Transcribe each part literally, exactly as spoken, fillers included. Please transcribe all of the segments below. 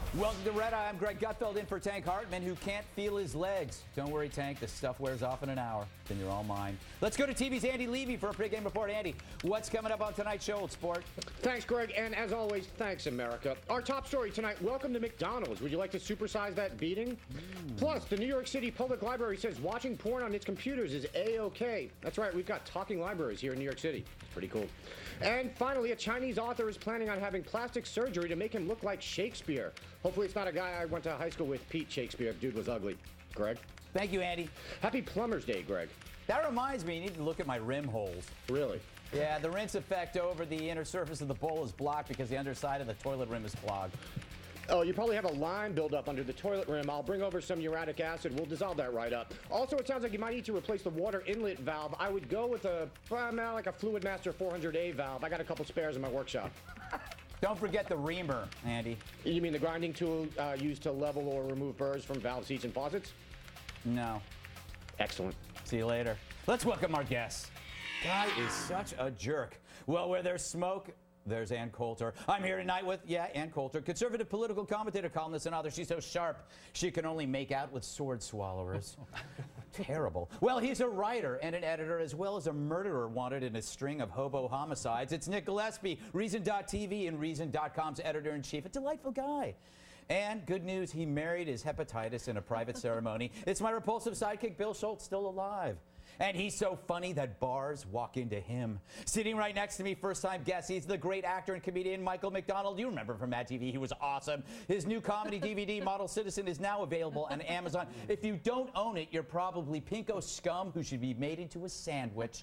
Welcome to Red Eye. I'm Greg Gutfeld in for Tank Hartman, who can't feel his legs. Don't worry, Tank. This stuff wears off in an hour. Then you're all mine. Let's go to T V's Andy Levy for a pregame report. Andy, what's coming up on tonight's show, Old Sport? Thanks, Greg. And as always, thanks, America. Our top story tonight, welcome to McDonald's. Would you like to supersize that beating? Mm. Plus, the New York City Public Library says watching porn on its computers is A-OK. That's right, we've got talking libraries here in New York City. It's pretty cool. And finally, a Chinese author is planning on having plastic surgery to make him look like Shakespeare. Hopefully it's not a guy I went to high school with, Pete Shakespeare. Dude was ugly. Greg? Thank you, Andy. Happy Plumber's Day, Greg. That reminds me, you need to look at my rim holes. Really? Yeah, the rinse effect over the inner surface of the bowl is blocked because the underside of the toilet rim is clogged. Oh, you probably have a lime buildup under the toilet rim. I'll bring over some uric acid. We'll dissolve that right up. Also, it sounds like you might need to replace the water inlet valve. I would go with a, well, like a Fluid Master four hundred A valve. I got a couple spares in my workshop. Don't forget the reamer, Andy. You mean the grinding tool uh, used to level or remove burrs from valve seats and faucets? No. Excellent. See you later. Let's welcome our guest. Guy is such a jerk. Well, where there's smoke, there's Ann Coulter. I'm here tonight with, yeah, Ann Coulter, conservative political commentator, columnist, and author. She's so sharp, she can only make out with sword swallowers. Terrible. Well, he's a writer and an editor, as well as a murderer wanted in a string of hobo homicides. It's Nick Gillespie, Reason dot T V and Reason dot com's editor-in-chief. A delightful guy. And good news, he married his hepatitis in a private ceremony. It's my repulsive sidekick, Bill Schultz, still alive. And he's so funny that bars walk into him. Sitting right next to me, first-time guest, he's the great actor and comedian Michael McDonald. You remember him from Mad T V. He was awesome. His new comedy D V D, Model Citizen, is now available on Amazon. If you don't own it, you're probably pinko scum who should be made into a sandwich.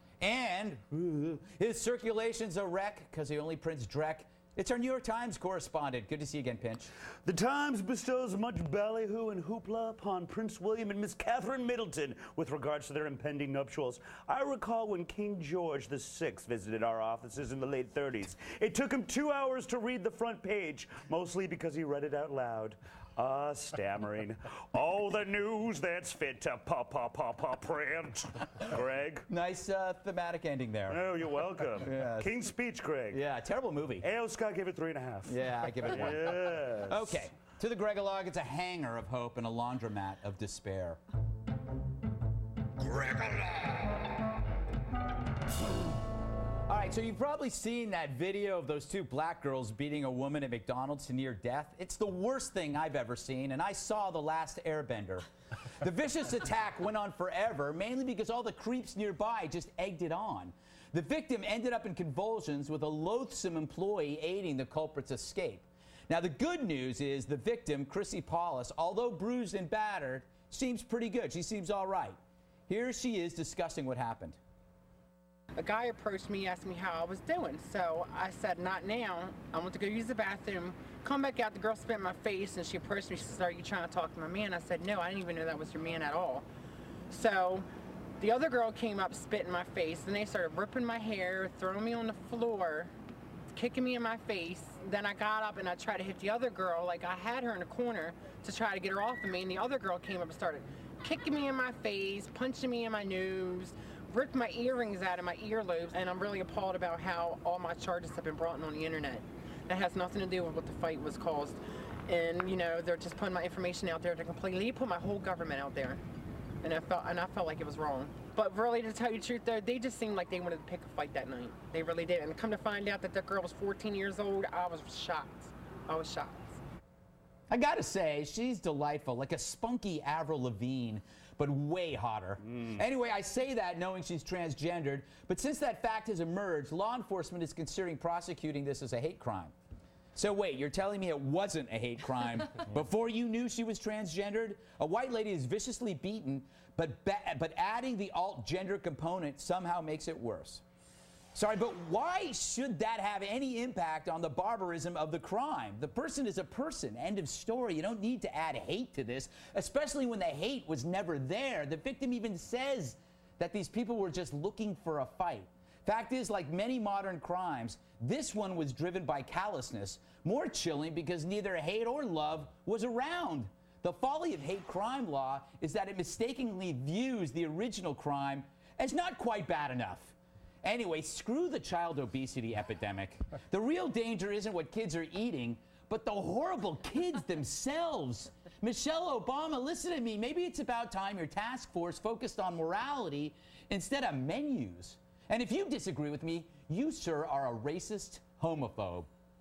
And uh, his circulation's a wreck because he only prints Drek. It's our New York Times correspondent. Good to see you again, Pinch. The Times bestows much ballyhoo and hoopla upon Prince William and Miss Catherine Middleton with regards to their impending nuptials. I recall when King George the Sixth visited our offices in the late thirties. It took him two hours to read the front page, mostly because he read it out loud. Ah, uh, stammering. Oh, the news that's fit to pa-pa-pa-pa print. Greg? Nice uh, thematic ending there. Oh, you're welcome. Yes. King's Speech, Greg. Yeah, terrible movie. A O. Scott gave it three and a half. Yeah, I give it one. Yes. Okay, to the Gregalogue, it's a hangar of hope and a laundromat of despair. Gregalogue! All right, so you've probably seen that video of those two black girls beating a woman at McDonald's to near death. It's the worst thing I've ever seen, and I saw The Last Airbender. The vicious attack went on forever, mainly because all the creeps nearby just egged it on. The victim ended up in convulsions with a loathsome employee aiding the culprit's escape. Now, the good news is the victim, Chrissy Paulus, although bruised and battered, seems pretty good. She seems all right. Here she is discussing what happened. A guy approached me, asked me how I was doing. So I said, not now. I went to go use the bathroom. Come back out, the girl spit in my face, and she approached me. She said, are you trying to talk to my man? I said, no, I didn't even know that was your man at all. So the other girl came up, spit in my face, and they started ripping my hair, throwing me on the floor, kicking me in my face. Then I got up and I tried to hit the other girl, like I had her in a corner to try to get her off of me, and the other girl came up and started kicking me in my face, punching me in my nose, ripped my earrings out of my earlobes, and I'm really appalled about how all my charges have been brought on the internet. That has nothing to do with what the fight was caused. And, you know, they're just putting my information out there to completely, they put my whole government out there. And I felt, and I felt like it was wrong. But really, to tell you the truth, though, they just seemed like they wanted to pick a fight that night. They really did. And come to find out that that girl was fourteen years old, I was shocked. I was shocked. I gotta say, she's delightful, like a spunky Avril Lavigne, but way hotter. Mm. Anyway, I say that knowing she's transgendered, but since that fact has emerged, law enforcement is considering prosecuting this as a hate crime. So wait, you're telling me it wasn't a hate crime before you knew she was transgendered? A white lady is viciously beaten, but, but adding the alt-gender component somehow makes it worse. Sorry, but why should that have any impact on the barbarism of the crime? The person is a person, end of story. You don't need to add hate to this, especially when the hate was never there. The victim even says that these people were just looking for a fight. Fact is, like many modern crimes, this one was driven by callousness. More chilling because neither hate or love was around. The folly of hate crime law is that it mistakenly views the original crime as not quite bad enough. Anyway, screw the child obesity epidemic. The real danger isn't what kids are eating, but the horrible kids themselves. Michelle Obama, listen to me. Maybe it's about time your task force focused on morality instead of menus. And if you disagree with me, you, sir, are a racist homophobe.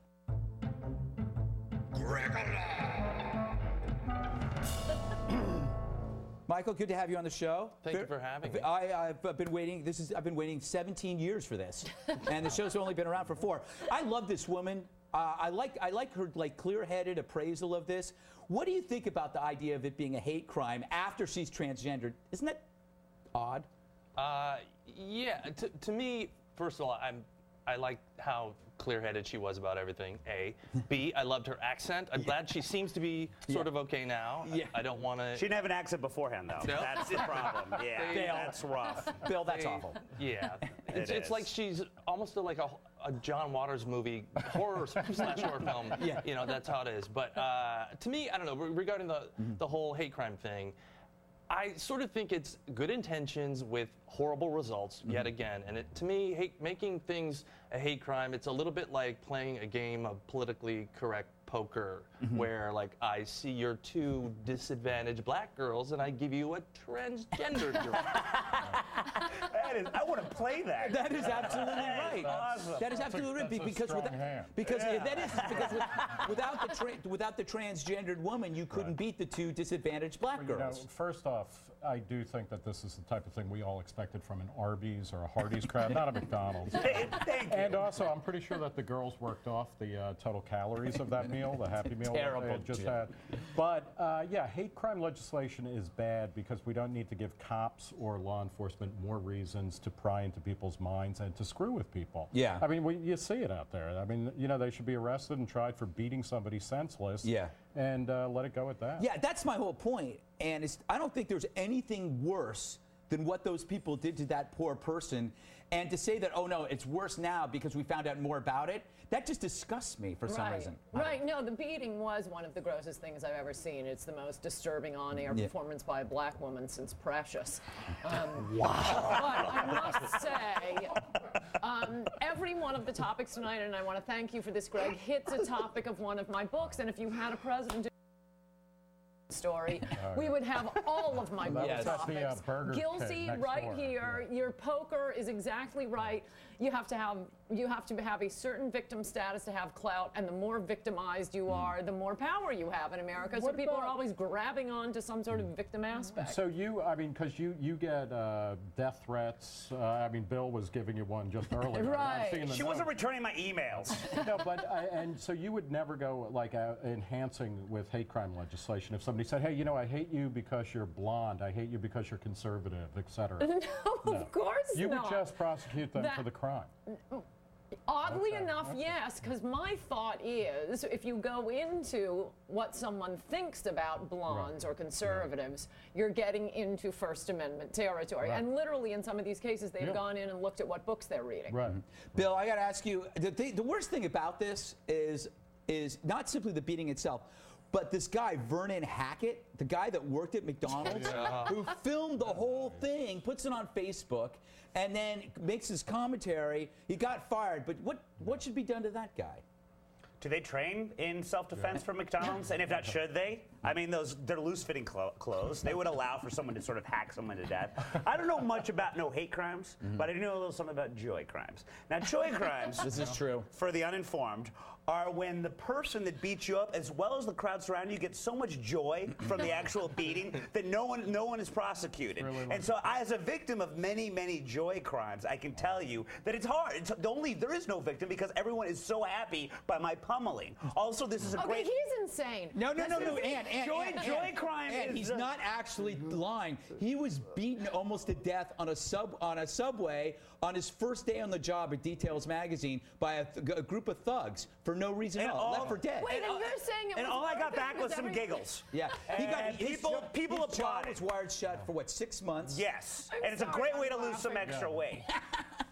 Michael, good to have you on the show. Thank you for having me. I, I've been waiting. This is I've been waiting seventeen years for this, and the show's only been around for four. I love this woman. Uh, I like I like her like clear-headed appraisal of this. What do you think about the idea of it being a hate crime after she's transgendered? Isn't that odd? Uh, yeah. To, to me, first of all, I'm I like how clear-headed she was about everything. A. B. I loved her accent. I'm yeah. glad she seems to be sort yeah. of okay now. Yeah. I, I don't want to. She didn't have an accent beforehand, though. No? That's the problem. Yeah, Bill. That's rough. Bill, that's They- awful. Yeah. It's, It it's is. like she's almost like a, a John Waters movie, horror slash horror film. Yeah. You know, that's how it is. But uh, to me, I don't know, re- regarding the, Mm-hmm. the whole hate crime thing, I sort of think it's good intentions with horrible results Mm-hmm. yet again. And it, to me, hate, making things a hate crime, it's a little bit like playing a game of politically correct poker, Mm-hmm. where like I see your two disadvantaged black girls and I give you a transgender girl. That is, I want to play that. That is absolutely right. awesome. That is absolutely right That's a because strong without, hand. because Yeah. that is because with, without the tra- without the transgendered woman, you couldn't beat the two disadvantaged black You know, girls. first off, I do think that this is the type of thing we all expected from an Arby's or a Hardee's crowd, not a McDonald's. Thank you. And also, I'm pretty sure that the girls worked off the uh, total calories of that meal, the Happy Meal that Terrible they had just joke. had. But uh, yeah, hate crime legislation is bad because we don't need to give cops or law enforcement more reasons to pry into people's minds and to screw with people. Yeah. I mean, we, you see it out there. I mean, you know, they should be arrested and tried for beating somebody senseless. Yeah. And uh, let it go at that. Yeah, that's my whole point. And it's, I don't think there's anything worse than what those people did to that poor person. And to say that, oh no, it's worse now because we found out more about it, that just disgusts me for some right. reason. Right. No, the beating was one of the grossest things I've ever seen. It's the most disturbing on-air Yeah. performance by a black woman since Precious. Um, wow. But I must say, um, every one of the topics tonight, and I want to thank you for this, Greg, hits a topic of one of my books. And if you had a president story, we would have all of my book Yes. That's topics. the uh, Burger King Gilsey, next right door. here. Your poker is exactly right. You have to have you have to have a certain victim status to have clout, and the more victimized you are, the more power you have in America. So What people are about- always grabbing on to some sort of victim aspect. So you, I mean, because you you get uh, death threats. Uh, I mean, Bill was giving you one just earlier. I'm Right. seeing the She wasn't notes. returning my emails. No, but I, and so you would never go like uh, enhancing with hate crime legislation if somebody said, "Hey, you know, I hate you because you're blonde. I hate you because you're conservative, et cetera" no, of course You not. would just prosecute them That- for the crime. Oddly Okay, enough, okay. yes, because my thought is if you go into what someone thinks about blondes or conservatives, you're getting into First Amendment territory. Right. And literally in some of these cases, they've Yeah. gone in and looked at what books they're reading. Right. Bill, I got to ask you, the, th- the worst thing about this is is not simply the beating itself, but this guy, Vernon Hackett, the guy that worked at McDonald's, who filmed the whole thing, puts it on Facebook, and then makes his commentary. He got fired, but what, what should be done to that guy? Do they train in self-defense for McDonald's? And if not, should they? I mean, those they're loose-fitting clo- clothes. They would allow for someone to sort of hack someone to death. I don't know much about no hate crimes, but I do know a little something about joy crimes. Now, joy crimes, This is true. for the uninformed, are when the person that beats you up, as well as the crowd surrounding you, gets so much joy from the actual beating that no one, no one is prosecuted. Really And like- so, I, as a victim of many, many joy crimes, I can tell you that it's hard. It's the only there is no victim because everyone is so happy by my pummeling. Also, this is a Okay, great. he's insane. No, no, no, This no, is- Ann, Ann, joy- Ann, joy Ann, crime Ann, is he's the- not actually lying. He was beaten almost to death on a sub on a subway on his first day on the job at Details magazine by a, th- a group of thugs for no reason at And all. all- Left for dead. Wait, and all- you're saying it and was all I worth got it back was because some every- giggles. Yeah, he got And his people- jaw- people his jaw applauded. was wired shut for what six months. Yes, I'm and it's a sorry, great I'm way to lose some laughing. extra weight.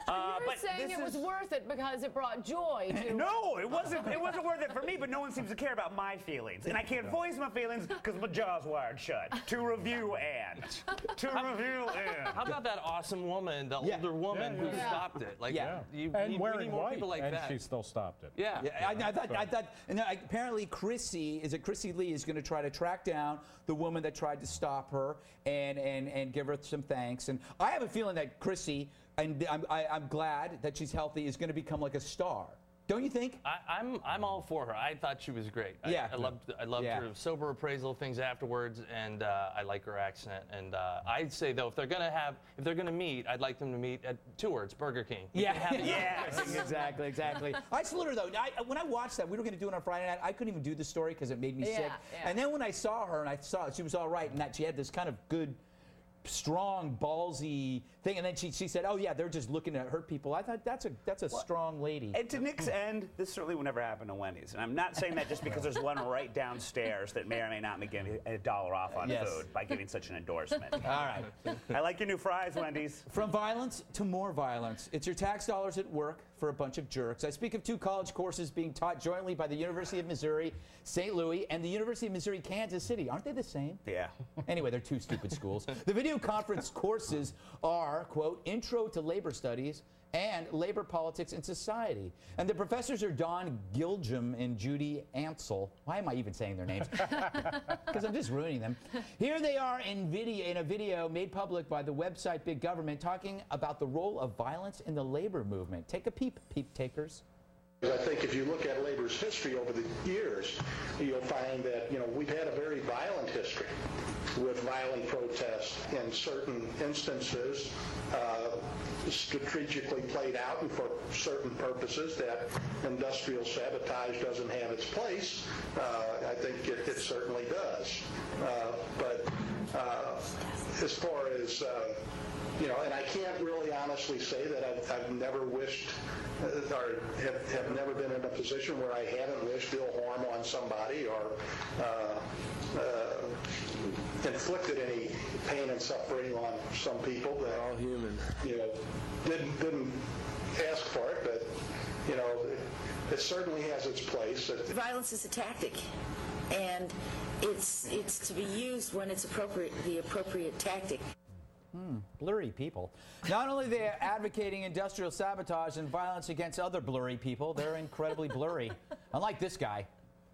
Uh, You're but saying this it was is- worth it because it brought joy to No, it wasn't. It wasn't worth it for me. But no one seems to care about my feelings, and I can't voice my feelings because my jaw's wired shut. To review and to review and. How about that awesome woman, the Yeah. older woman Yeah, who yeah, yeah. stopped it? Like, Yeah. you, And need, we wearing need more white, people like and that. she still stopped it. Yeah. Yeah, I, I thought, I thought, and then apparently Chrissy, is it Chrissy Lee, is going to try to track down the woman that tried to stop her and and and give her some thanks. And I have a feeling that Chrissy, and I'm I, I'm glad that she's healthy, is going to become like a star. Don't you think? I, I'm I'm all for her. I thought she was great. I, Yeah. I loved I loved Yeah. her sober appraisal of things afterwards, and uh, I like her accent. And uh, I'd say though, if they're gonna have if they're gonna meet, I'd like them to meet at two words, Burger King. We Yeah, can have it. yes, exactly, exactly. I salute her though. I, when I watched that, we were going to do it on Friday night. I couldn't even do the story because it made me Yeah, sick. yeah. And then when I saw her and I saw she was all right and that she had this kind of good, strong, ballsy thing, and then she she said, "Oh yeah, they're just looking to hurt people." I thought that's a that's a strong lady. And to Nick's end, this certainly would never happen to Wendy's. And I'm not saying that just because there's one right downstairs that may or may not make a dollar off on Yes. food by giving such an endorsement. All right. I like your new fries, Wendy's. From violence to more violence. It's your tax dollars at work for a bunch of jerks. I speak of two college courses being taught jointly by the University of Missouri, Saint Louis, and the University of Missouri, Kansas City. Aren't they the same? Yeah. Anyway, they're two stupid schools. The video conference courses are, quote, Intro to Labor Studies and Labor Politics and Society. And the professors are Don Gilgum and Judy Ansel. Why am I even saying their names? Because I'm just ruining them. Here they are in video, in a video made public by the website Big Government, talking about the role of violence in the labor movement. Take a peep, peep takers. I think if you look at labor's history over the years, you'll find that, you know, we've had a very violent history with violent protests in certain instances, uh, strategically played out and for certain purposes that industrial sabotage doesn't have its place. Uh, I think it, it certainly does. Uh, but uh, as far as uh, you know, and I can't really honestly say that I've, I've never wished uh, or have, have never been in a position where I haven't wished ill harm on somebody or uh, uh, inflicted any pain and suffering on some people that all human, you know, didn't didn't ask for it, but you know, it, it certainly has its place. It, Violence is a tactic, and it's it's to be used when it's appropriate, the appropriate tactic. Hmm, blurry people. Not only are they advocating industrial sabotage and violence against other blurry people, they're incredibly blurry. Unlike this guy.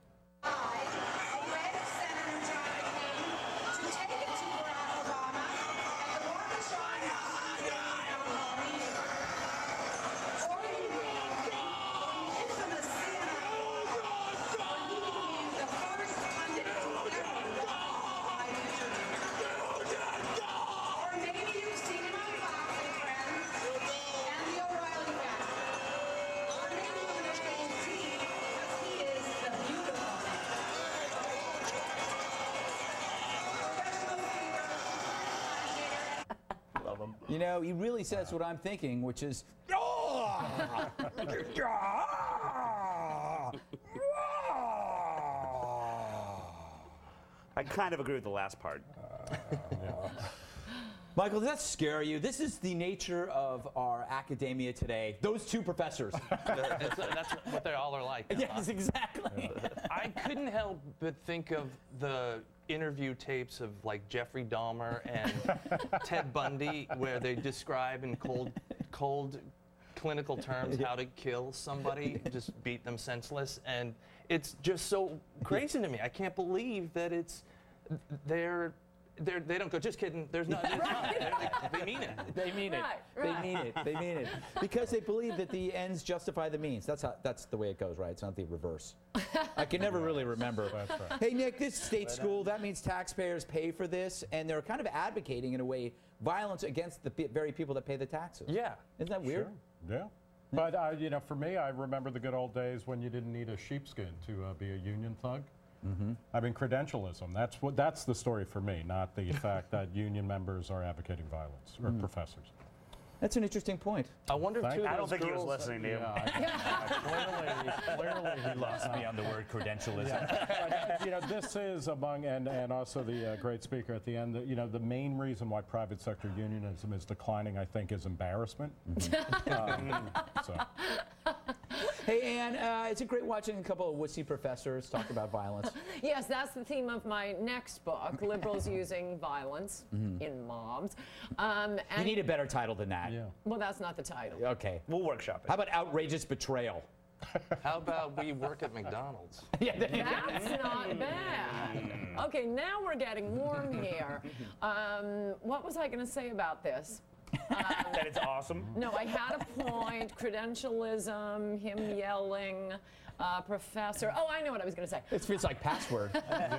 You know, he really says what I'm thinking, which is, "Ah! Ah! I kind of agree with the last part. Michael, does that scare you? This is the nature of our academia today. Those two professors. That's, that's what they all are like. now, Yes, huh? exactly. I couldn't help but think of the interview tapes of like Jeffrey Dahmer and Ted Bundy, where they describe in cold, cold clinical terms how to kill somebody, just beat them senseless, and it's just so crazy to me. I can't believe that it's they're. They're, they don't go, just kidding. There's not. There's not. They, they mean it. They mean it. Right, They right. mean it. They mean it. Because they believe that the ends justify the means. That's how. That's the way it goes, right? It's not the reverse. I can never really remember. That's right. Hey, Nick, this state school, that means taxpayers pay for this, and they're kind of advocating, in a way, violence against the pe- very people that pay the taxes. Yeah. Isn't that weird? Sure. Yeah. But, uh, you know, for me, I remember the good old days when you didn't need a sheepskin to uh, be a union thug. Mm-hmm. I mean, credentialism, that's what that's the story for me, not the fact that union members are advocating violence, or Mm. professors. That's an interesting point. I wonder if two of I don't those think he was girls- listening to you. Yeah, I- clearly, clearly he Lost me on the word credentialism. Yeah. But, you know, this is among, and, and also the uh, great speaker at the end, that, you know, the main reason why private sector unionism is declining, I think, is embarrassment. um, so. Hey, Ann, uh, is it great watching a couple of wussy professors talk about violence? Yes, that's the theme of my next book, Liberals Using Violence in Mobs. Um, You and, need a better title than that. Yeah. well, that's not the title. Okay. We'll workshop it. How about outrageous betrayal? How about we work at McDonald's? Yeah, there you go. That's not bad. Okay, now we're getting warm here. Um, what was I going to say about this? That it's awesome. No, I had a point. Credentialism, him yelling, uh, professor. Oh, I know what I was going to say. It feels like password.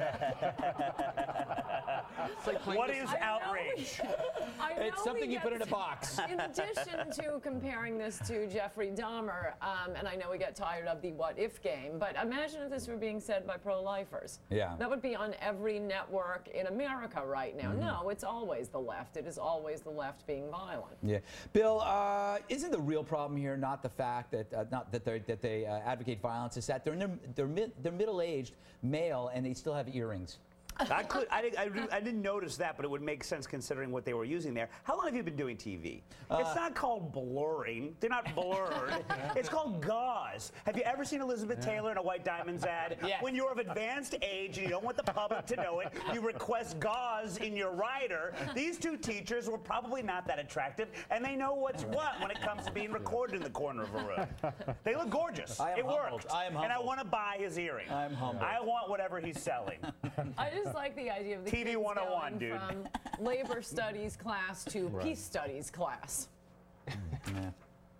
It's like playing What this- is I know outrage? I know It's something we you put get in a box. In addition to comparing this to Jeffrey Dahmer, um, and I know we get tired of the what if game, but imagine if this were being said by pro-lifers. Yeah. That would be on every network in America right now. Mm-hmm. No, it's always the left. It is always the left being violent. Yeah, Bill, uh, isn't the real problem here not the fact that uh, not that they that they uh, advocate violence? Is that they're in their, they're, mid, they're middle-aged male and they still have earrings? I, could, I, did- I, re- I didn't notice that, but it would make sense considering what they were using there. How long have you been doing T V? It's not called blurring. They're not blurred. It's called gauze. Have you ever seen Elizabeth Taylor in a White Diamonds ad? Yes. When you're of advanced age and you don't want the public to know it, you request gauze in your rider. These two teachers were probably not that attractive, and they know what's what when it comes to being recorded in the corner of a room. They look gorgeous. I am it humbled. worked. I am And I humbled. want to buy his earring. I'm humbled. I want whatever he's selling. I just like the idea of the T V kids one oh one, going dude. from labor studies class to peace studies class. I'm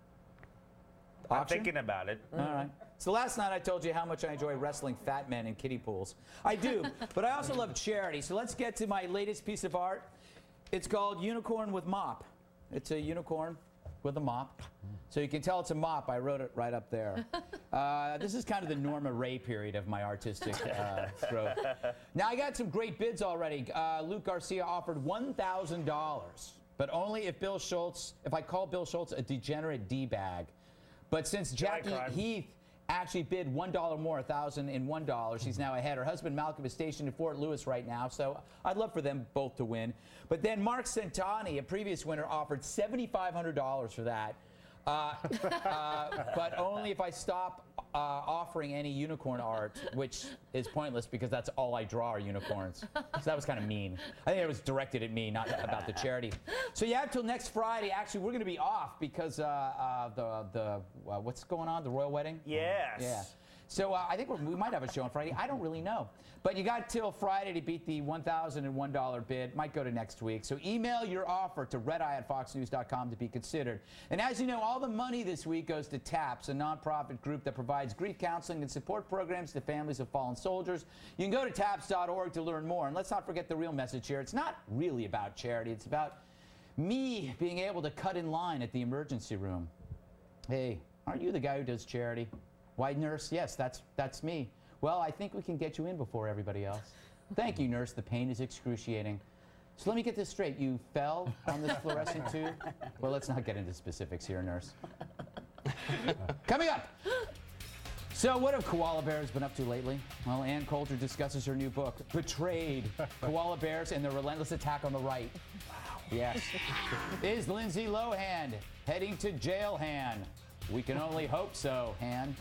Auction? thinking about it. All right. So last night I told you how much I enjoy wrestling fat men in kiddie pools. I do, but I also love charity. So let's get to my latest piece of art. It's called Unicorn with Mop. It's a unicorn with a mop. So you can tell it's a mop. I wrote it right up there. Uh, this is kind of the Norma Ray period of my artistic uh, growth. Now, I got some great bids already. Uh, Luke Garcia offered one thousand dollars, but only if Bill Schultz, if I call Bill Schultz a degenerate D-bag. But since Jackie crime. Heath actually bid one dollar more, one thousand one dollar, she's now ahead. Her husband Malcolm is stationed in Fort Lewis right now, so I'd love for them both to win. But then Mark Centani, a previous winner, offered seven thousand five hundred dollars for that. Uh, uh, but only if I stop uh, offering any unicorn art, which is pointless because that's all I draw are unicorns. So that was kind of mean. I think it was directed at me, not about the charity. So you have till next Friday. Actually, we're going to be off because uh, uh, the the uh, what's going on? The royal wedding? Yes. Yeah. So uh, I think we're, we might have a show on Friday. I don't really know. But you got till Friday to beat the one thousand one dollar bid. Might go to next week. So email your offer to redeye at fox news dot com to be considered. And as you know, all the money this week goes to TAPS, a nonprofit group that provides grief counseling and support programs to families of fallen soldiers. You can go to taps dot org to learn more. And let's not forget the real message here. It's not really about charity. It's about me being able to cut in line at the emergency room. Hey, aren't you the guy who does charity? Why, nurse? Yes, that's that's me. Well, I think we can get you in before everybody else. Thank you, nurse. The pain is excruciating. So let me get this straight. You fell on this fluorescent tube? Well, let's not get into specifics here, nurse. Coming up. So what have koala bears been up to lately? Well, Ann Coulter discusses her new book, Betrayed, Koala Bears and Their Relentless Attack on the Right. Wow. Yes. Is Lindsay Lohan heading to jail, Han? We can only hope so, Han.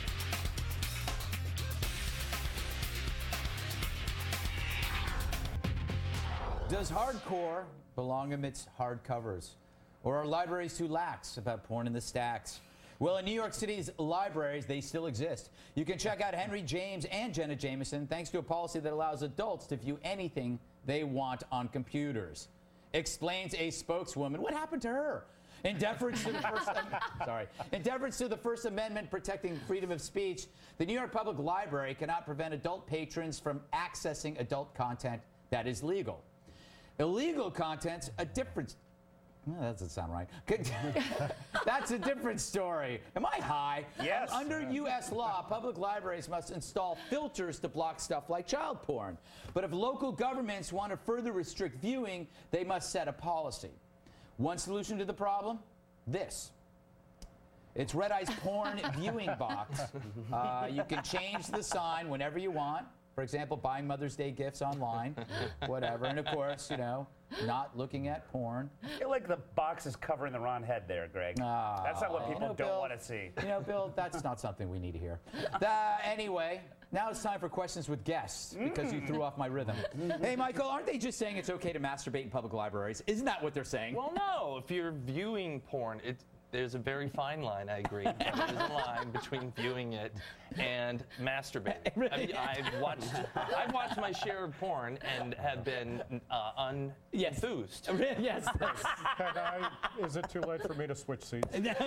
Does hardcore belong amidst hardcovers? Or are libraries too lax about porn in the stacks? Well, in New York City's libraries, they still exist. You can check out Henry James and Jenna Jameson thanks to a policy that allows adults to view anything they want on computers. Explains a spokeswoman. What happened to her? In deference to the First sorry, in deference to the First Amendment protecting freedom of speech, the New York Public Library cannot prevent adult patrons from accessing adult content that is legal. Illegal content's a different. No, that doesn't sound right. That's a different story. Am I high? Yes. Um, under U S law, public libraries must install filters to block stuff like child porn. But if local governments want to further restrict viewing, they must set a policy. One solution to the problem? this. It's Red Eye's porn viewing box. Uh, you can change the sign whenever you want. For example, buying Mother's Day gifts online, whatever. And of course, you know, not looking at porn. I feel like the box is covering the wrong head there, Greg. Oh, that's not what you people know, don't Bill, want to see. You know, Bill, that's not something we need to hear. Uh, anyway, now it's time for questions with guests because you threw off my rhythm. Hey, Michael, aren't they just saying it's okay to masturbate in public libraries? Isn't that what they're saying? Well, no. If you're viewing porn, it, there's a very fine line, I agree. But there's a line between viewing it and masturbating. I mean, I've watched, I've watched my share of porn and have been uh, unenthused. Yes. yes. Can I, is it too late for me to switch seats?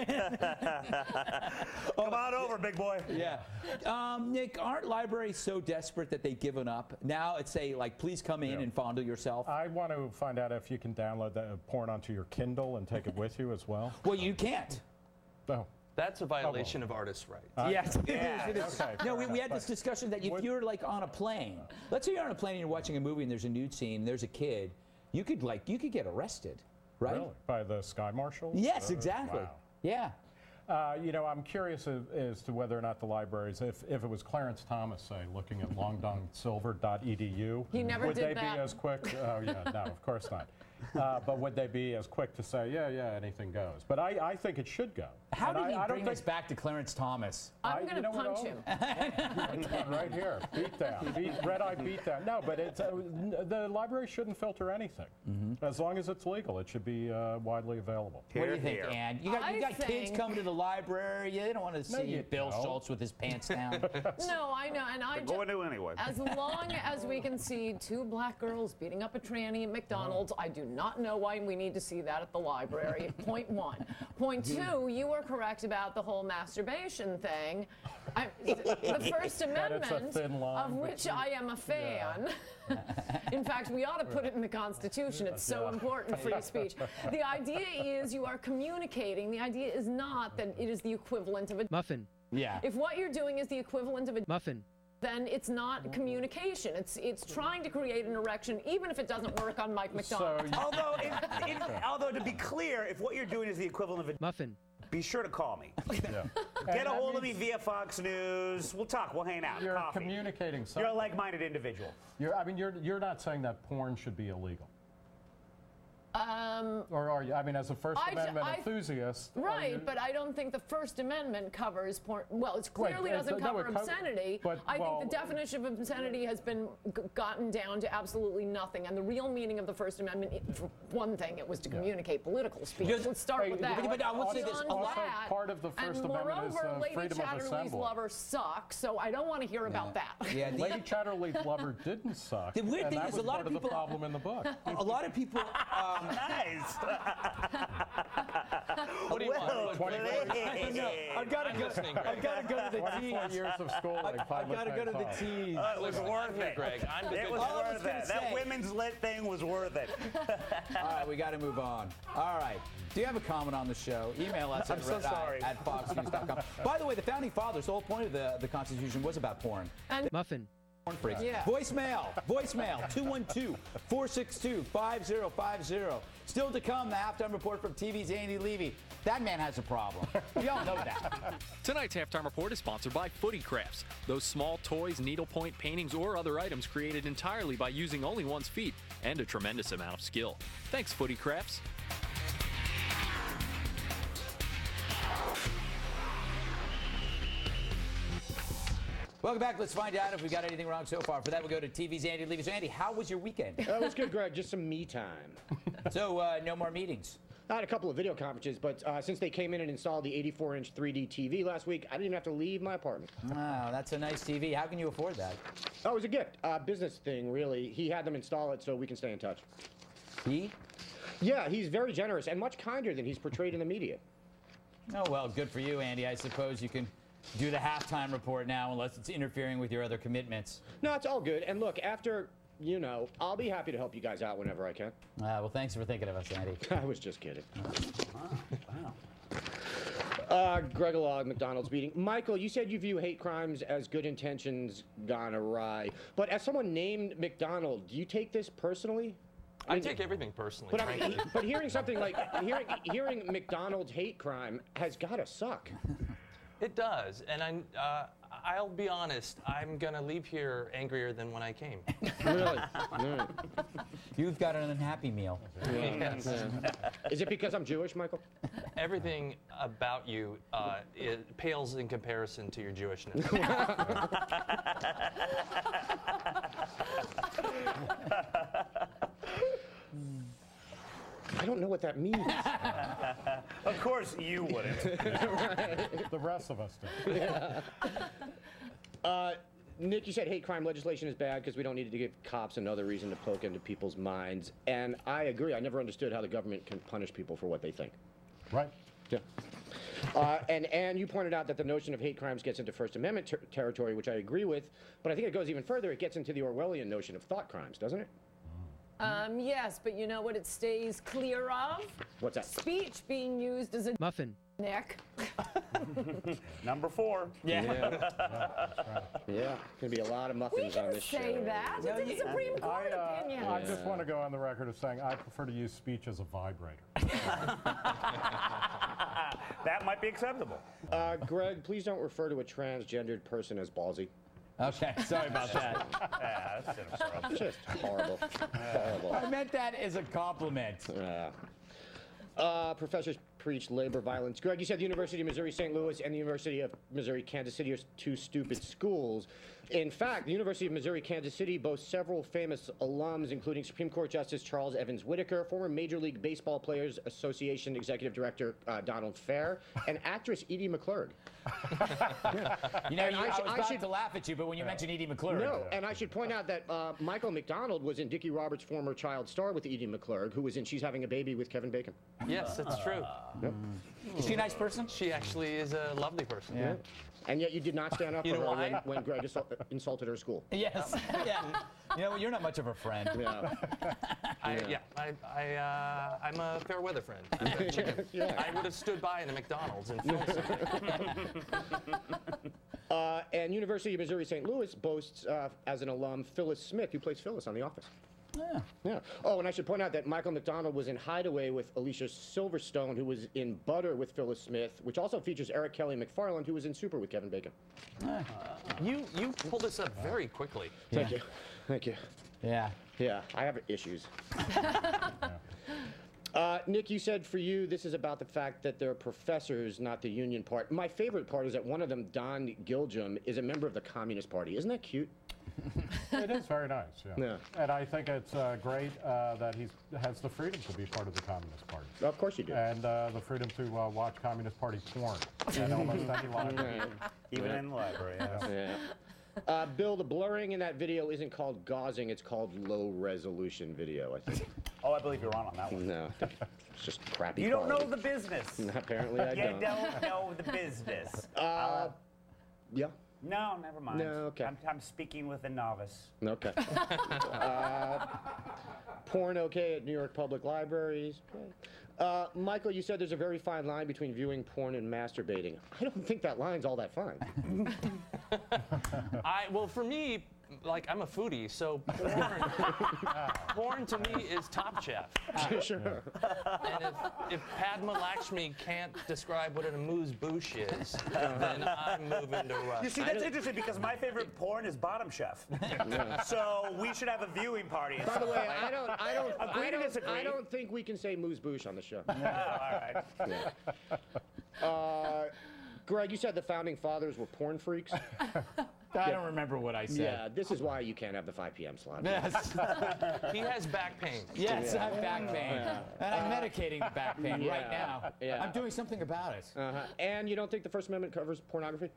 Come on over, big boy. Yeah. Um, Nick, aren't libraries so desperate that they've given up? Now it's say, like, please come in Yeah. and fondle yourself. I want to find out if you can download that porn onto your Kindle and take it with you as well. Well, you can't. Oh. That's a violation of artist rights. Yes, it is. It is. Okay, no, fair we, we enough, had this but discussion that if would- you're like on a plane, let's say you're on a plane and you're watching a movie and there's a nude scene, there's a kid, you could like you could get arrested, right? Really? By the Sky Marshals? Yes, Uh, exactly. Wow. Yeah. Uh, you know, I'm curious as, as to whether or not the libraries, if, if it was Clarence Thomas, say, looking at long dong silver dot e d u, He never would did they that. be as quick? Oh, yeah, no, of course not. Uh, but would they be as quick to say, yeah, yeah, anything goes? But I, I think it should go. How And did I, he I don't bring think us back to Clarence Thomas? I- I'm you going to know what, punch Owen? him. right here, beat down, beat, red eye beat down. No, but it's, uh, n- the library shouldn't filter anything. As long as it's legal, it should be uh, widely available. What do you Here, think, here. Ann? You got, you I got kids think- coming to the library. You don't want to see you Bill don't. Schultz with his pants down. No, I know, and I Going ju- to anyway. as long as we can see two black girls beating up a tranny at McDonald's, I do not know why we need to see that at the library. Point one. Point two, you were correct about the whole masturbation thing. I, the First Amendment, thin line of which I am a fan. In fact, we ought to put it in the Constitution. It's so important, free speech. The idea is you are communicating. The idea is not that it is the equivalent of a Muffin. Yeah. if what you're doing is the equivalent of a Muffin. then it's not communication. It's it's trying to create an erection, even if it doesn't work on Mike So, McDonald. Although, if, if, although to be clear, if what you're doing is the equivalent of a, Muffin. be sure to call me. yeah. Get And a that hold of me means via Fox News. We'll talk. We'll hang out. You're Coffee. communicating something. You're a like-minded individual. You're, I mean, you're, you're not saying that porn should be illegal. Um, Or are you? I mean, as a First I- Amendment I- enthusiast. are right, you- but I don't think the First Amendment covers porn. Well, it clearly it- doesn't no, cover it co- obscenity. but, I well- think the definition of obscenity has been g- gotten down to absolutely nothing. And the real meaning of the First Amendment, i- for one thing, it was to communicate political speech. Just- Let's start Hey, with that. but- but I will say this, Beyond a lot- that, part of the First and Amendment is, moreover, uh, Lady freedom of Chatterley's assembly. lover sucks, so I don't want to hear about that. Yeah, the- Lady Chatterley's lover didn't suck. The weird and thing that is a was lot part of of the people- problem in the book. a lot of people. Um, Nice. What do you want? twenty-four I've got to I'm go. listening, I've got to go to the twenty-four tees. years of schooling. I've finally got to go to pays the off. tees. Uh, it was Listen, worth I'm here, it. Greg. I'm the It good was All I was worth gonna it. That say- women's lit thing was worth it. All right, we got to move on. All right. Do you have a comment on the show? Email us I'm at so red eye sorry. at fox news dot com. By the way, the founding fathers, the whole point of the, the Constitution was about porn. Muffin. Porn freaks. Yeah. Voicemail, voicemail, two one two, four six two, five zero five zero. Still to come, the halftime report from T V's Andy Levy. That man has a problem. We all know that. Tonight's halftime report is sponsored by Footy Crafts. Those small toys, needlepoint paintings, or other items created entirely by using only one's feet and a tremendous amount of skill. Thanks, Footy Crafts. Welcome back. Let's find out if we got anything wrong so far. For that, we'll go to T V's Andy Levy. So, Andy, how was your weekend? That was good, Greg. Just some me time. So, uh, no more meetings. I had a couple of video conferences, but uh, since they came in and installed the eighty-four inch three D T V last week, I didn't even have to leave my apartment. Wow, that's a nice T V. How can you afford that? Oh, it was a gift. Uh, business thing, really. He had them install it so we can stay in touch. He? Yeah, he's very generous and much kinder than he's portrayed in the media. Oh, well, good for you, Andy. I suppose you can do the halftime report now unless it's interfering with your other commitments. No, it's all good. And look, after, you know, I'll be happy to help you guys out whenever I can. Uh, well, thanks for thinking of us, Andy. I was just kidding. Uh, Greg Log, McDonald's meeting. Michael, you said you view hate crimes as good intentions gone awry. But as someone named McDonald, do you take this personally? I take everything personally. But, I mean, frankly. but hearing something like hearing hearing McDonald's hate crime has got to suck. It does, and I, uh, I'll be honest. I'm gonna leave here angrier than when I came. Really? Mm. You've got an unhappy meal. Yes. Yeah. Is it because I'm Jewish, Michael? Everything about you uh, it pales in comparison to your Jewishness. I don't know what that means. Of course you wouldn't. The rest of us do. Yeah. Uh, Nick, you said hate crime legislation is bad because we don't need to give cops another reason to poke into people's minds. And I agree. I never understood how the government can punish people for what they think. Right. Yeah. Uh, and, and you pointed out that the notion of hate crimes gets into First Amendment ter territory, which I agree with. But I think it goes even further. It gets into the Orwellian notion of thought crimes, doesn't it? Um, yes, but you know what it stays clear of? What's that? Speech being used as a muffin. Nick. Number four. Yeah. Yeah. Yeah. Gonna be a lot of We muffins can on this say show. that. It's a Supreme Court I, uh, opinion. I just want to go on the record of saying I prefer to use speech as a vibrator. That might be acceptable. Uh, Greg, please don't refer to a transgendered person as ballsy. Okay, sorry about that. Yeah, that's inappropriate. Just horrible. Horrible. I meant that as a compliment. Yeah. Uh, professors preach labor violence. Greg, you said the University of Missouri Saint Louis and the University of Missouri Kansas City are two stupid schools. In fact, the University of Missouri Kansas City boasts several famous alums, including Supreme Court Justice Charles Evans Whitaker, former Major League Baseball Players Association Executive Director uh, Donald Fair, and actress Edie McClurg. Yeah. You know, And you, I, I was should- I about should- to laugh at you, but when you mentioned Edie McClurg. No, and I should point out that uh, Michael McDonald was in Dickie Roberts' former child star with Edie McClurg, who was in She's Having a Baby with Kevin Bacon. Yes, that's true. Yep. Is she a nice person? She actually is a lovely person. Yeah. And yet you did not stand up You for know her why? when, when Greg insult, insulted her school. Yes. Yeah. You know, you're not much of a friend. Yeah. I, Yeah. yeah, I, I, uh, I'm a fair weather friend. I'm a chicken. Yeah. I would have stood by in a McDonald's and filmed something. Uh, and University of Missouri Saint Louis boasts, uh, as an alum, Phyllis Smith, who plays Phyllis on The Office. Yeah. Yeah. Oh, and I should point out that Michael McDonald was in Hideaway with Alicia Silverstone, who was in Butter with Phyllis Smith, which also features Eric Kelly McFarland, who was in Super with Kevin Bacon. You, you pulled this up very quickly. Thank you. Thank you. Yeah. Yeah, I have issues. Uh, Nick, you said for you, this is about the fact that they're professors, not the union part. My favorite part is that one of them, Don Giljam, is a member of the Communist Party. Isn't that cute? It is very nice, yeah. Yeah. And I think it's uh, great uh, that he has the freedom to be part of the Communist Party. Of course you do. And uh, the freedom to uh, watch Communist Party porn at almost any library. Even in the library. Yeah. Yeah. Uh, Bill, the blurring in that video isn't called gauzing, it's called low resolution video, I think. Oh, I believe you're wrong on that one. No, it's just crappy You don't know quality. the business. Apparently I You don't. don't know the business. Uh, yeah. No, never mind. No, okay. I'm, I'm speaking with a novice. Okay. uh, porn okay at New York Public Libraries. Okay. Uh, Michael, you said there's a very fine line between viewing porn and masturbating. I don't think that line's all that fine. I, well, for me, like, I'm a foodie, so porn, porn to me is Top Chef. Sure. And if, if Padma Lakshmi can't describe what an amuse-bouche is, then I'm moving to Russia. You see, that's interesting because my favorite porn is Bottom Chef. So we should have a viewing party. By the way, I don't, I don't, Agree I to don't, disagree. I don't think we can say moose bouche on the show. Oh, all right. Yeah. Uh, Greg, you said the founding fathers were porn freaks. I don't remember what I said. Yeah, this is why you can't have the five p m slot. Yes. He has back pain. Yes, Yeah. I have back pain. Yeah. And I'm medicating the back pain Yeah. right now. Yeah. I'm doing something about it. Uh-huh. And you don't think the First Amendment covers pornography?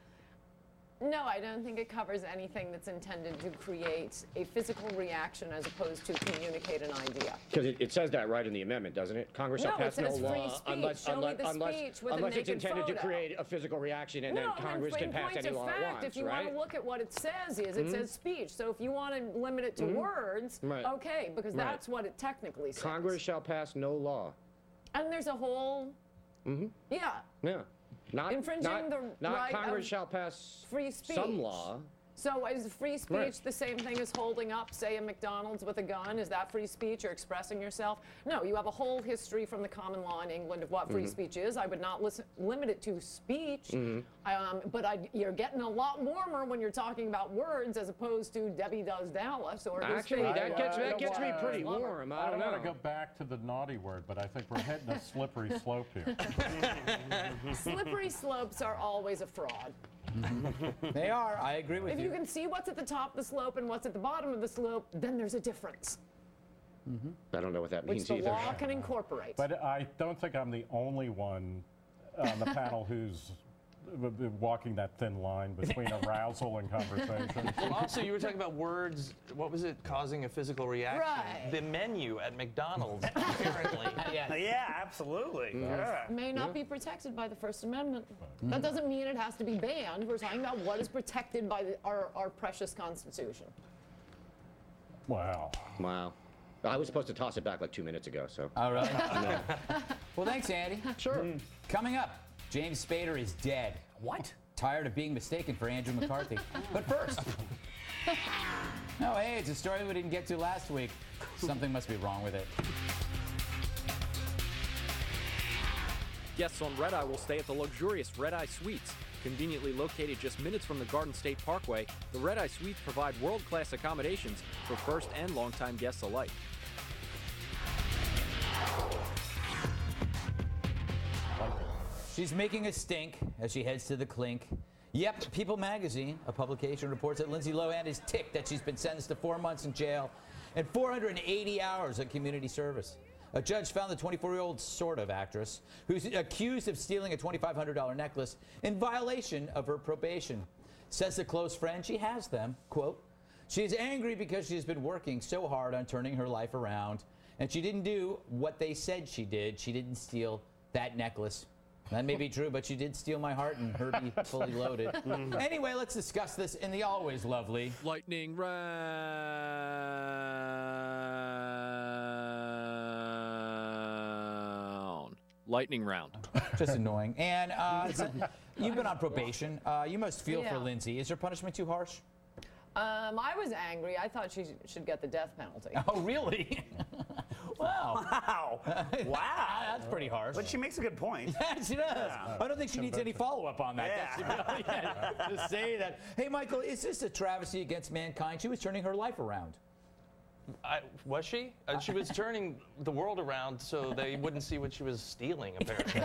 No, I don't think it covers anything that's intended to create a physical reaction as opposed to communicate an idea. Because it, it says that right in the amendment, doesn't it? Congress No, shall pass it says no free law speech. unless, Show me unless, the unless, speech with a unless it's naked intended to photo. create a physical reaction, and no, then Congress in, can in pass point any of law fact, it wants, if you right? want to look at what it says is, it says speech. So if you want to limit it to words, Right. okay, because Right. that's what it technically says. Congress shall pass no law. And there's a whole, Mm-hmm. yeah, Yeah. Not, Infringing not, the not right Congress of shall pass free speech. some law. So is free speech Right. the same thing as holding up, say, a McDonald's with a gun? Is that free speech or expressing yourself? No, you have a whole history from the common law in England of what free Mm-hmm. speech is. I would not listen, limit it to speech, Mm-hmm. um, but I, you're getting a lot warmer when you're talking about words as opposed to Debbie Does Dallas or who's Actually, favorite that gets, word that of gets me what? pretty Lover. warm. I I don't don't want to know. go back to the naughty word, but I think we're hitting a slippery slope here. Slippery slopes are always a fraud. They are. I agree with If you. you can see what's at the top of the slope and what's at the bottom of the slope, then there's a difference, I don't know what that which means the either. law can incorporate. But I don't think I'm the only one on the panel who's w- w- walking that thin line between arousal and conversation. Well, also, you were talking about words. What was it causing a physical reaction? Right. The menu at McDonald's, apparently. Yeah, absolutely. Yeah. May not be protected by the First Amendment. That doesn't mean it has to be banned. We're talking about what is protected by the, our, our precious Constitution. Wow. Wow. I was supposed to toss it back like two minutes ago, so. Oh, really? Well, thanks, Andy. Sure. Coming up, James Spader is dead. What? Tired of being mistaken for Andrew McCarthy. But first. Oh, hey, it's a story we didn't get to last week. Something must be wrong with it. Guests on Red Eye will stay at the luxurious Red Eye Suites. Conveniently located just minutes from the Garden State Parkway, the Red Eye Suites provide world-class accommodations for first and longtime guests alike. She's making a stink as she heads to the clink. Yep, People magazine, a publication, reports that Lindsay Lohan is ticked that she's been sentenced to four months in jail and four hundred eighty hours of community service. A judge found the twenty-four-year-old sort of actress, who's accused of stealing a twenty-five hundred dollar necklace, in violation of her probation. Says the close friend she has them, quote, she's angry because she's been working so hard on turning her life around, and she didn't do what they said she did. She didn't steal that necklace. That may be true, but she did steal my heart and Herbie fully loaded. Anyway, let's discuss this in the always lovely Lightning round. Lightning round. just annoying. And uh, it's a- you've been on probation. Uh, you must feel for Yeah. Lindsay. Is her punishment too harsh? Um, I was angry. I thought she should get the death penalty. Oh, really? Wow. Wow. Wow. That's pretty harsh. But she makes a good point. Yeah, she does. I don't think she needs any follow-up on that. Yeah. That's really it. To say that, hey, Michael, is this a travesty against mankind? She was turning her life around. I, was she? Uh, she was turning the world around so they wouldn't see what she was stealing, apparently.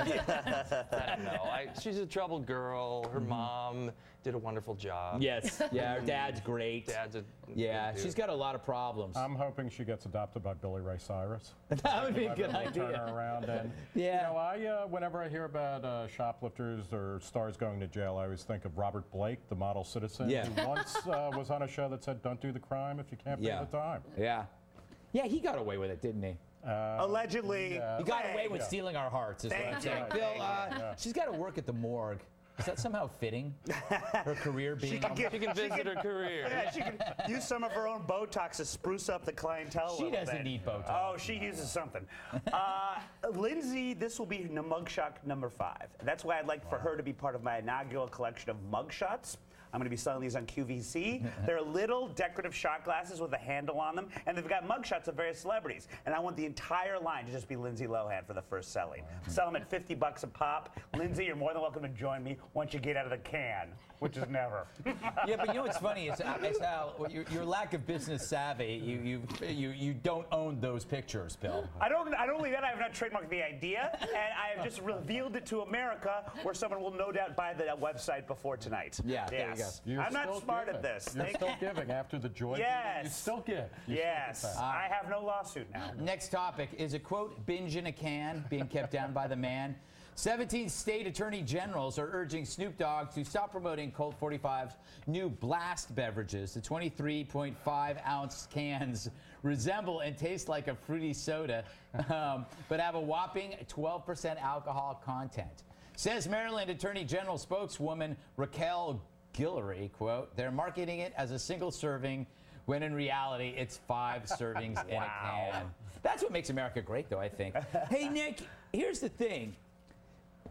I don't know. I, she's a troubled girl. Her mom did a wonderful job. Yes. Yeah, her dad's great. Dad's a Yeah, good dude. she's got a lot of problems. I'm hoping she gets adopted by Billy Ray Cyrus. That would be a good Maybe we'll Turn idea. her around. And, Yeah. You know, I, uh, whenever I hear about uh, shoplifters or stars going to jail, I always think of Robert Blake, the model citizen, Yeah. who once uh, was on a show that said, don't do the crime if you can't Yeah. pay the time. Yeah. Yeah, he got away with it, didn't he? Allegedly. He got Hey. away with stealing our hearts, is what I'm Thank saying. you. Bill, uh, Yeah. she's got to work at the morgue. Is that somehow fitting? Her career being. can get- She can visit her career. Yeah, she could use some of her own Botox to spruce up the clientele. a She little doesn't bit. need Botox. Oh, she uses something. Uh, Lindsay, this will be n- mugshot number five. That's why I'd like for her to be part of my inaugural collection of mugshots. I'm going to be selling these on Q V C. They're little decorative shot glasses with a handle on them, and they've got mugshots of various celebrities. And I want the entire line to just be Lindsay Lohan for the first selling. Sell them at fifty bucks a pop. Lindsay, you're more than welcome to join me once you get out of the can, which is never. Yeah, but you know what's funny is, is how your, your lack of business savvy. You you you you don't own those pictures, Bill. I don't. I don't only that I have not trademarked the idea, and I have just revealed it to America, where someone will no doubt buy the website before tonight. Yeah, there you Yes. go. You're I'm not still smart giving. at this. You're Thank- still giving after the joy. Yes. You still give. You Yes. still get that. I have no lawsuit now. Next topic is a quote binge in a can being kept down by the man. seventeen state attorney generals are urging Snoop Dogg to stop promoting Colt forty-five's new blast beverages. The twenty-three point five ounce cans resemble and taste like a fruity soda, um, but have a whopping twelve percent alcohol content. Says Maryland Attorney General spokeswoman Raquel Guillory, quote, they're marketing it as a single serving when in reality it's five servings in a can. That's what makes America great, though, I think. Hey, Nick, here's the thing.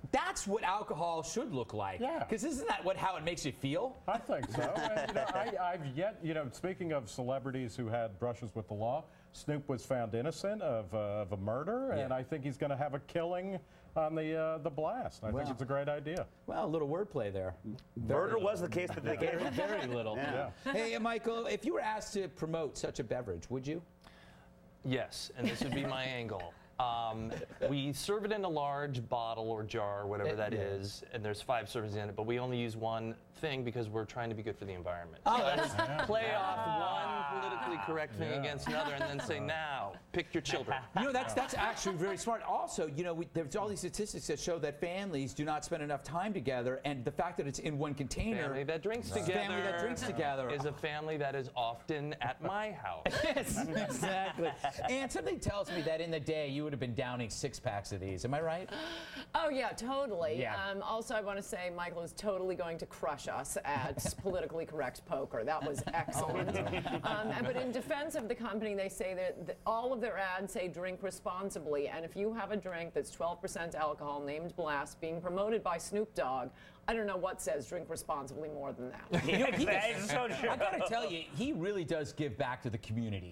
That's what alcohol should look like. Yeah. Because isn't that what how it makes you feel? I think so. And, you know, I, I've yet, you know, speaking of celebrities who had brushes with the law, Snoop was found innocent of, uh, of a murder, Yeah. and I think he's going to have a killing on the uh, the blast. I Well. think it's a great idea. Well, a little wordplay there. Murder was the case that they gave. Very, very little. Yeah. Hey, Michael, if you were asked to promote such a beverage, would you? Yes, and this would be my angle. Um, we serve it in a large bottle or jar, whatever that Yeah. is, and there's five servings in it, but we only use one thing because we're trying to be good for the environment. Oh, So I that's- just play off one politically correct thing Yeah. against another and then say, now, pick your children. You know, that's that's actually very smart. Also, you know, we, there's all these statistics that show that families do not spend enough time together, and the fact that it's in one container. Family that drinks Right. together. Family that drinks together. Is a family that is often at my house. Yes, exactly. And something tells me that in the day you would have been downing six packs of these. Am I right? Oh, yeah, totally. Yeah. Um, also, I want to say Michael is totally going to crush us at politically correct poker. That was excellent. um, and- but in defense of the company, they say that th- all of their ads say drink responsibly. And if you have a drink that's twelve percent alcohol named Blast being promoted by Snoop Dogg, I don't know what says drink responsibly more than that. You know, he That does- is so true. I gotta tell you, he really does give back to the community.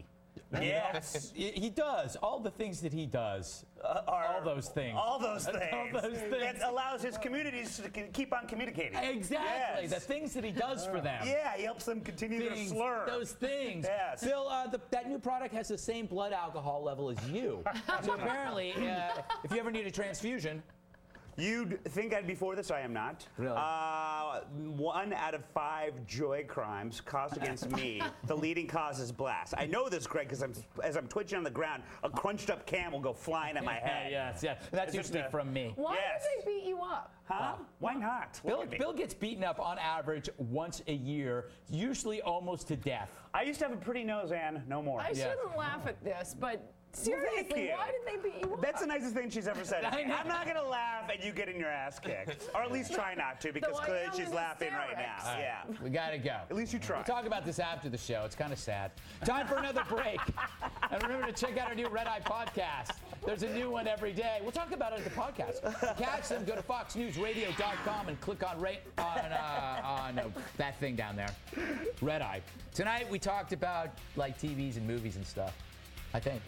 Yes. He he does. All the things that he does. Uh, are- all those things. All those things. All those things. That allows his communities to c- keep on communicating. Exactly. Yes. The things that he does for them. Yeah, he helps them continue Things, to slur. those things. Yes. Bill, uh, the, that new product has the same blood alcohol level as you. So apparently, uh, if you ever need a transfusion, You'd think I'd be for this, I am not. Really? Uh, one out of five joy crimes caused against me, the leading cause is blast. I know this, Greg, because I'm, as I'm twitching on the ground, a crunched up can will go flying at my head. yes, yeah, that's Is it usually the- from me. Why Yes. did they beat you up? Huh? Why not? Bill, Look at me. Bill gets beaten up on average once a year, usually almost to death. I used to have a pretty nose, Ann. No more. I Yeah. shouldn't laugh at this, but thank seriously, you. why did they beat you up? That's the nicest thing she's ever said. I know. I'm not going to laugh and you getting your ass kicked. Or at least try not to, because Though I clearly am she's in laughing right now. hysterics. Yeah. We gotta go. At least you try. We'll talk about this after the show. It's kind of sad. Time for another break. And remember to check out our new Red Eye podcast. There's a new one every day. We'll talk about it at the podcast. To catch them, go to fox news radio dot com and click on right on uh, on uh, that thing down there, Red Eye. Tonight we talked about like T Vs and movies and stuff. I think.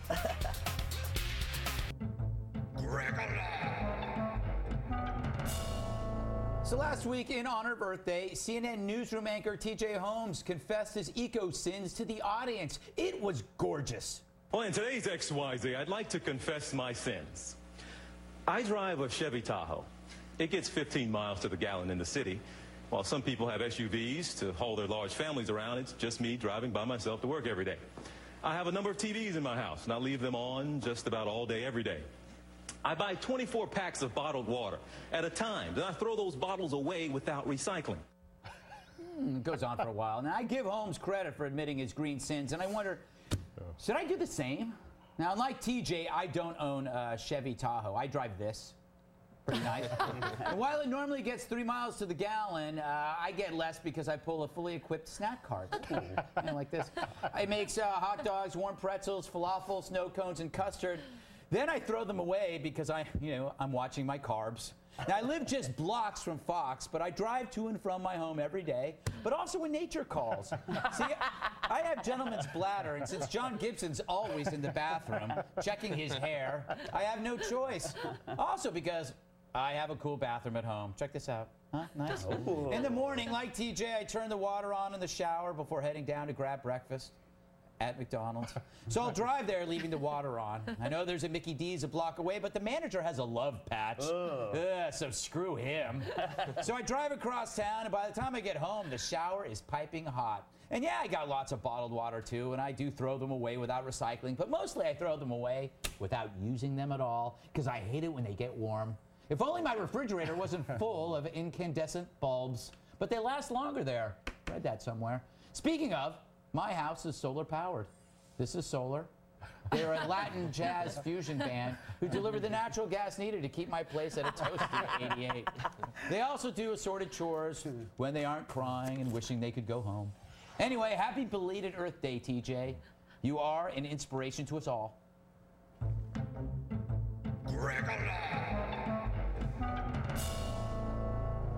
So last week, in honor of Earth Day, C N N newsroom anchor T J Holmes confessed his eco sins to the audience. It was gorgeous. Well, in today's X Y Z, I'd like to confess my sins. I drive a Chevy Tahoe. It gets fifteen miles to the gallon in the city. While some people have S U Vs to haul their large families around, it's just me driving by myself to work every day. I have a number of T Vs in my house, and I leave them on just about all day, every day. I buy twenty-four packs of bottled water at a time, then I throw those bottles away without recycling. It goes on for a while. Now, I give Holmes credit for admitting his green sins, and I wonder, should I do the same? Now, unlike T J, I don't own a Chevy Tahoe. I drive this. Pretty nice. And while it normally gets three miles to the gallon, uh, I get less because I pull a fully equipped snack cart. Ooh, kind of like this. It makes uh, hot dogs, warm pretzels, falafel, snow cones, and custard. Then I throw them away because I, you know, I'm watching my carbs. Now, I live just blocks from Fox, but I drive to and from my home every day, but also when nature calls. See, I have gentleman's bladder, and since John Gibson's always in the bathroom checking his hair, I have no choice. Also because I have a cool bathroom at home. Check this out. Huh? Nice. Ooh. In the morning, like T J, I turn the water on in the shower before heading down to grab breakfast at McDonald's. So I'll drive there leaving the water on. I know there's a Mickey D's a block away, but the manager has a love patch. Ugh, so screw him. So I drive across town, and by the time I get home, the shower is piping hot. And yeah, I got lots of bottled water too, and I do throw them away without recycling, but mostly I throw them away without using them at all, because I hate it when they get warm. If only my refrigerator wasn't full of incandescent bulbs, but they last longer there. Read that somewhere. Speaking of, my house is solar powered. This is solar. They're a Latin jazz fusion band who deliver the natural gas needed to keep my place at a toasty eighty-eight. They also do assorted chores when they aren't crying and wishing they could go home. Anyway, happy belated Earth Day, T J. You are an inspiration to us all.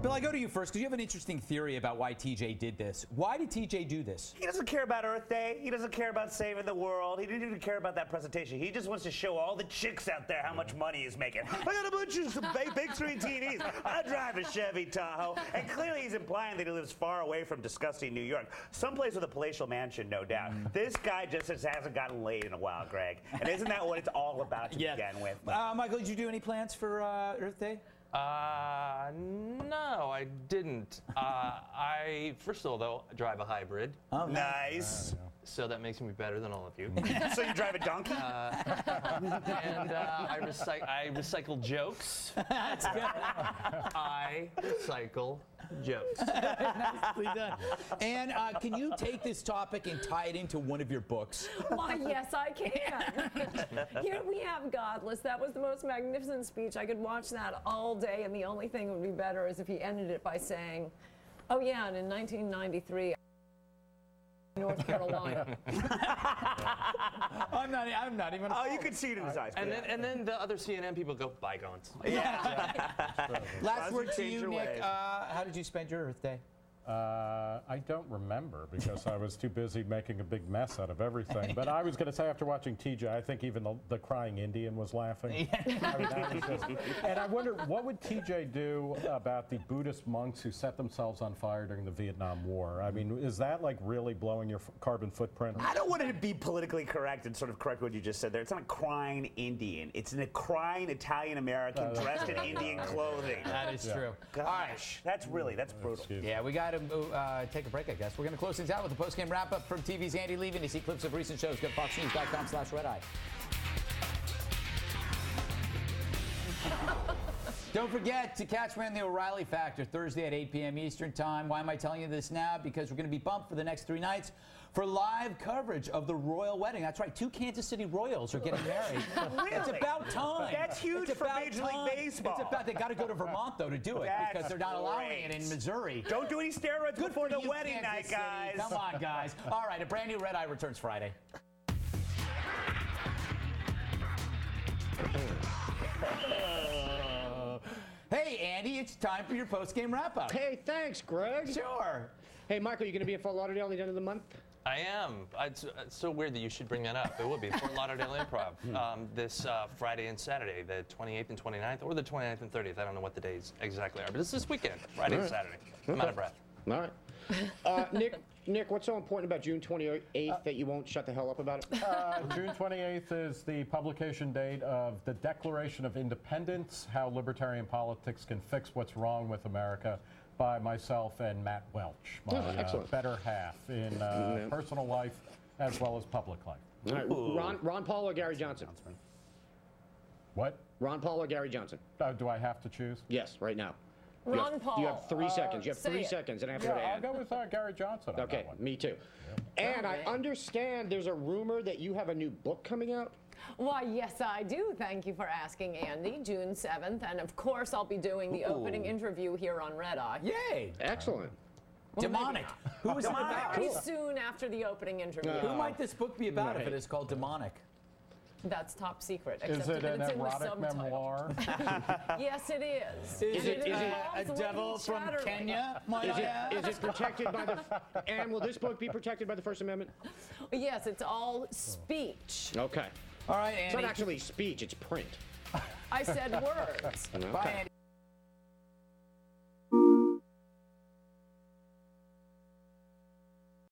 Bill, I go to you first because you have an interesting theory about why T J did this. Why did T J do this? He doesn't care about Earth Day. He doesn't care about saving the world. He didn't even care about that presentation. He just wants to show all the chicks out there how much money he's making. I got a bunch of some big, big screen T Vs. I drive a Chevy Tahoe. And clearly he's implying that he lives far away from disgusting New York. Someplace with a palatial mansion, no doubt. Mm. This guy just hasn't gotten laid in a while, Greg. And isn't that what it's all about to yeah. begin with? Uh, Michael, did you do any plans for uh, Earth Day? Uh, no, I didn't. Uh, I, first of all, though, drive a hybrid. Oh, nice. Uh, so that makes me better than all of you. So you drive a donkey? Uh, and uh, I, recy- I recycle jokes. That's good. I recycle jokes. Nicely done. And uh, can you take this topic and tie it into one of your books? Why, yes, I can. Here we have Godless. That was the most magnificent speech. I could watch that all day, and the only thing would be better is if he ended it by saying, oh, yeah, and in nineteen ninety-three, North Carolina. I'm not. I'm not even. Oh, you could see it in his eyes. And then, and then the other C N N people go bygones. Yeah. Last word to you, Nick. Uh, how did you spend your Earth Day? Uh, I don't remember because I was too busy making a big mess out of everything. But I was going to say, after watching T J, I think even the, the crying Indian was laughing. I mean, that was just, and I wonder, what would T J do about the Buddhist monks who set themselves on fire during the Vietnam War? I mean, is that like really blowing your f- carbon footprint? I don't want to be politically correct and sort of correct what you just said there. It's not a crying Indian. It's a crying Italian American uh, dressed in Indian clothing. That is yeah. true. Gosh, All right. That's really, that's brutal. Excuse yeah, we got to uh, take a break, I guess. We're going to close things out with a post-game wrap-up from T V's Andy Levy. To see clips of recent shows, go to fox news dot com slash red eye. Don't forget to catch me on the O'Reilly Factor Thursday at eight p.m. Eastern Time. Why am I telling you this now? Because we're going to be bumped for the next three nights for live coverage of the royal wedding. That's right, two Kansas City Royals are getting married. Really? It's about time. That's huge it's for about Major time. League Baseball. It's about, they got to go to Vermont, though, to do it That's because they're not allowing great. it in Missouri. Don't do any steroids Good before for the you, wedding Kansas night, City. guys. Come on, guys. All right, a brand new Red Eye returns Friday. Hey, Andy, it's time for your post-game wrap-up. Hey, thanks, Greg. Sure. Hey, Michael, you going to be in Fort Lauderdale at the end of the month? I am. It's, it's so weird that you should bring that up. It will be Fort Lauderdale Improv um, this uh, Friday and Saturday, the twenty-eighth and twenty-ninth, or the twenty-ninth and thirtieth. I don't know what the days exactly are, but it's this weekend, Friday All and right. Saturday. I'm Okay. out of breath. All right. Uh, Nick, Nick, what's so important about June twenty-eighth uh, that you won't shut the hell up about it? Uh, June twenty-eighth is the publication date of the Declaration of Independence, How Libertarian Politics Can Fix What's Wrong with America, by myself and Matt Welch, my Oh, uh, better half in uh, Yeah. personal life as well as public life. All right. Ron, Ron Paul or Gary Johnson? What? Ron Paul or Gary Johnson? Uh, do I have to choose? Yes, right now. You Ron have, Paul. You have three Uh, seconds. You have say three it. seconds, and after Yeah, that, I'll Ann. go with uh, Gary Johnson on Okay, that one. me too. And I understand there's a rumor that you have a new book coming out. Why, yes, I do. Thank you for asking, Andy. June seventh. And, of course, I'll be doing the Ooh. opening interview here on Red Eye. Yay. Excellent. Demonic. Who is it about? Very soon after the opening interview. Who might this book be about if Right. it is called Demonic? That's top secret. Is except it that an it's in the erotic subtitle. memoir? Yes, it is. Is, Is it, it- is uh, it- a Involves devil Whitney from Chatterley. Kenya? might Is I it, add? is it protected by the... Ann, will this book be protected by the First Amendment? Yes, it's all speech. Okay. All right, It's Andy. not actually speech, it's print. I said words. Bye, Andy.